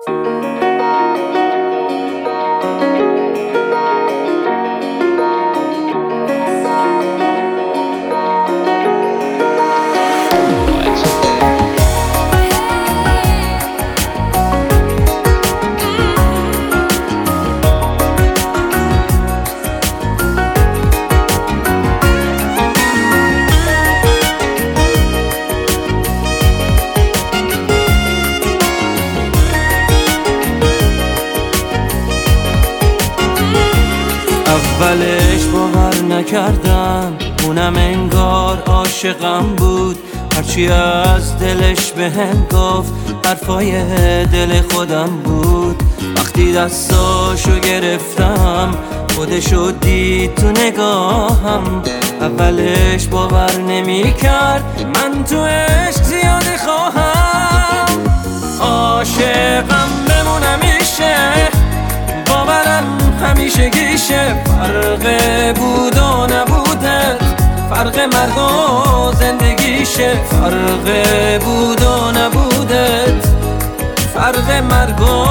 اولش باور نکردم، اونم انگار عاشقم بود. هرچی از دلش بهم گفت حرفای دل خودم بود. وقتی دستاشو گرفتم خودشو دید تو نگاهم. اولش باور نمیکرد من تو عشق زیاده خواهم. عاشقم بمونم میشه، باورم همیشه گیشه. فرق بود و نبودت، فرق مرگ و زندگیشه. فرق بود و نبودت، فرق مرگ و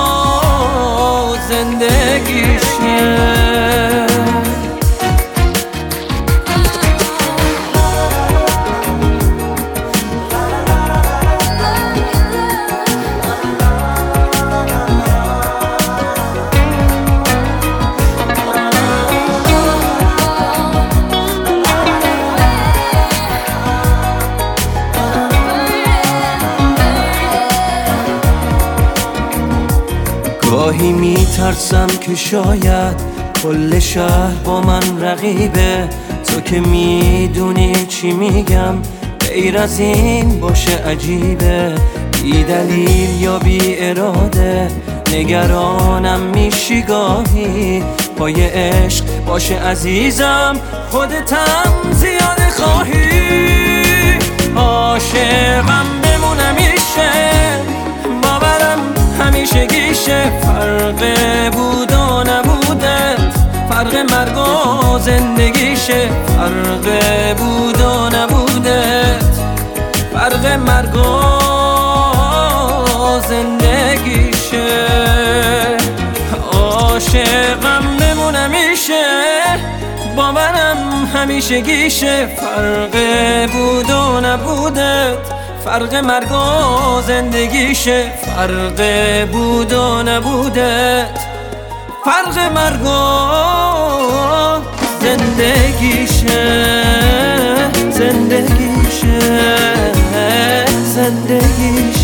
زندگیشه. گاهی میترسم که شاید کل شهر با من رقیبه. تو که میدونی چی میگم، غیر از این باشه عجیبه. بی دلیل یا بی اراده نگرانم میشی گاهی. پای عشق باشه عزیزم، خودتم زیاده خواهی. عاشقم بمونم میشه، باورم همیشه گیشه. فرق بود و نبودت، فرق مرگ و زندگیشه. فرق بود و نبودت، فرق مرگ و زندگیشه. عاشقم بمونم میشه، باورم همیشه گیشه. فرق بود و نبودت، فرق مرگ و زندگیشه. فرق بود و نبودت، فرق مرگ و زندگیشه. زندگیشه، زندگیشه.